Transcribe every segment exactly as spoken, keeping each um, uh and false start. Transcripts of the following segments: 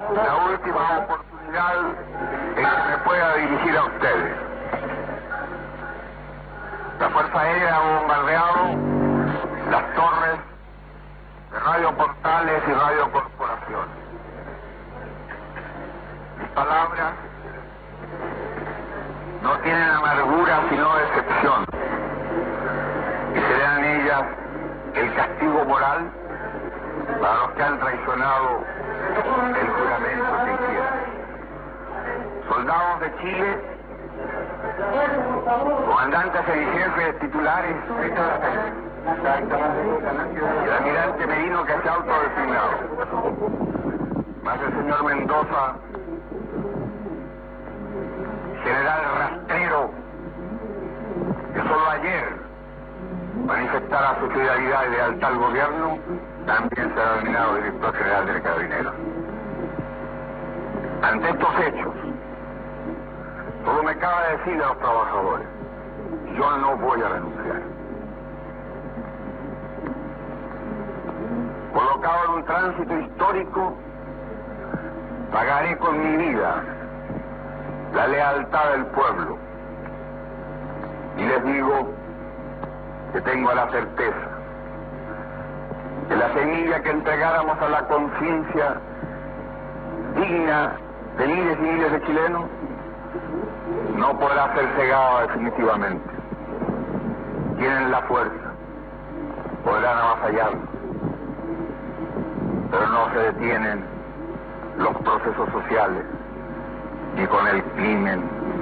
la última oportunidad en que me pueda dirigir a ustedes. La Fuerza Aérea ha bombardeado las torres de Radio Portales y Radio Corporación. Mis palabras no tienen amargura sino decepción, y serán ellas el castigo moral para los que han traicionado el juramento que hicieron. Soldados de Chile, comandantes y jefes titulares, el almirante Merino, que se ha autodesignado, más el señor Mendoza, general rastrero, que solo ayer manifestara su fidelidad y lealtad al gobierno, también será denominado director general del Carabineros. Ante estos hechos, solo me cabe decir a los trabajadores: yo no voy a renunciar. Colocado en un tránsito histórico, pagaré con mi vida la lealtad del pueblo. Y les digo que tengo la certeza que la semilla que entregáramos a la conciencia digna de miles y miles de chilenos no podrá ser cegada definitivamente. Tienen la fuerza, podrán avasallarnos, pero no se detienen los procesos sociales ni con el crimen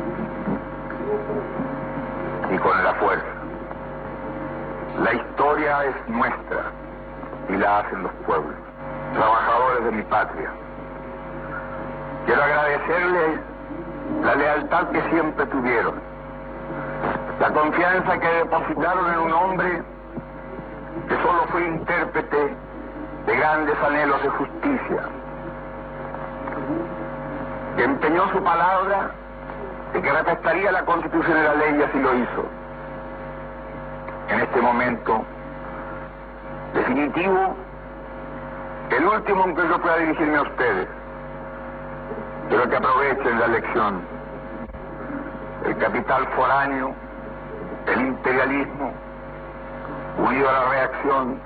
ni con la fuerza. La historia es nuestra y la hacen los pueblos, trabajadores de mi patria. Quiero agradecerles la lealtad que siempre tuvieron, la confianza que depositaron en un hombre que solo fue intérprete de grandes anhelos de justicia, que empeñó su palabra de que respetaría la Constitución y la ley, y así lo hizo. En este momento definitivo, el último en que yo pueda dirigirme a ustedes, quiero que aprovechen la lección. El capital foráneo, el imperialismo, unido a la reacción,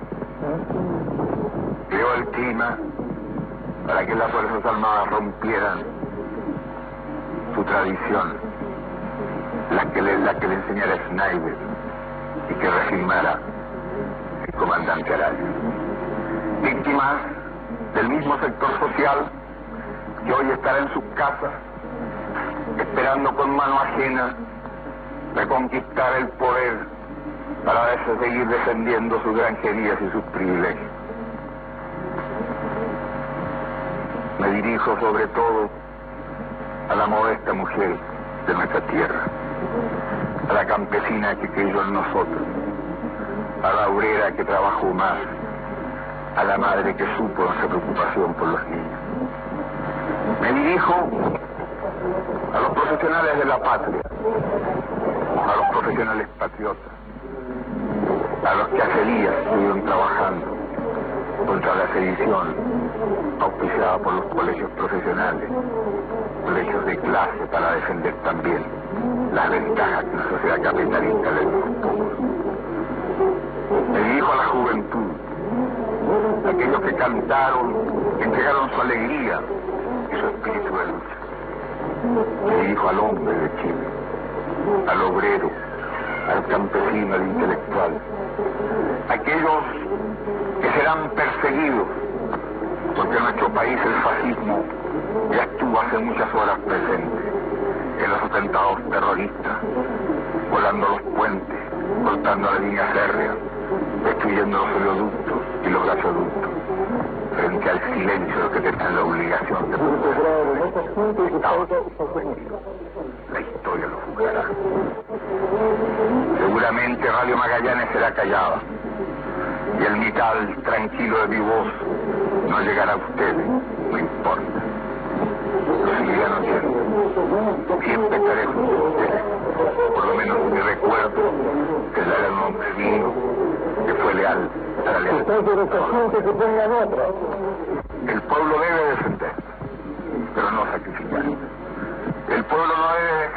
creó el clima para que las Fuerzas Armadas rompieran su tradición, la que le, la que le enseñara Schneider y que reafirmara el comandante Araya. Víctimas del mismo sector social que hoy estará en sus casas esperando con mano ajena reconquistar el poder para seguir defendiendo sus granjerías y sus privilegios. Me dirijo sobre todo a la modesta mujer de nuestra tierra, a la campesina que creyó en nosotros, a la obrera que trabajó más, a la madre que supo nuestra preocupación por los niños. Me dirijo a los profesionales de la patria, a los profesionales patriotas, a los que hace días estuvieron trabajando contra la sedición auspiciada por los colegios profesionales, colegios de clase, para defender también las ventajas que la sociedad capitalista le dio a los pocos. Me dirijo a la juventud, aquellos que cantaron, que entregaron su alegría y su espíritu de lucha. Me dirijo al hombre de Chile, al obrero, al campesino, al intelectual, aquellos que serán perseguidos, porque en nuestro país el fascismo ya estuvo hace muchas horas presente en los atentados terroristas, volando los puentes, cortando la línea férrea, destruyendo los oleoductos y los gasoductos, frente al silencio de los que tenían la obligación de proteger. Estaban sometidos. La historia lo juzgará. Seguramente Radio Magallanes será callada y el mital tranquilo de mi voz no llegará a ustedes, no importa. Lo seguirán oyendo. Siempre estaré junto a ustedes. Por lo menos mi recuerdo que dará un hombre digno que fue leal a la lealtad. que pongan otra. El pueblo debe defender.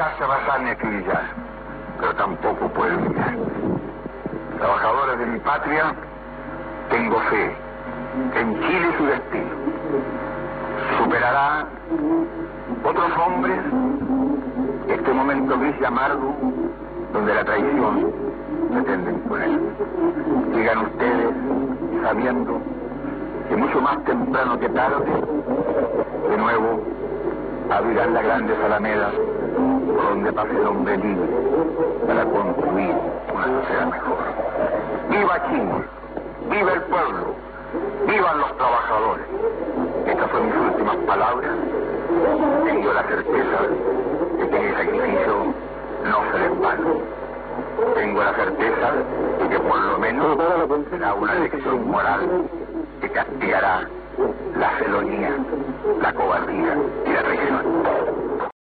dejarse arrasar ni acribillar, pero tampoco puede humillar. Trabajadores de mi patria, tengo fe en Chile y su destino. Superará otros hombres este momento gris y amargo donde la traición pretende imponer. Digan ustedes, sabiendo que mucho más temprano que tarde, de nuevo abrirán las grandes alamedas por donde pase el hombre libre para construir una sociedad mejor. ¡Viva Chile! ¡Viva el pueblo! ¡Vivan los trabajadores! Estas son mis últimas palabras. Tengo la certeza de que mi sacrificio no será en vano. Tengo la certeza de que por lo menos será una lección moral que castigará la felonía, la cobardía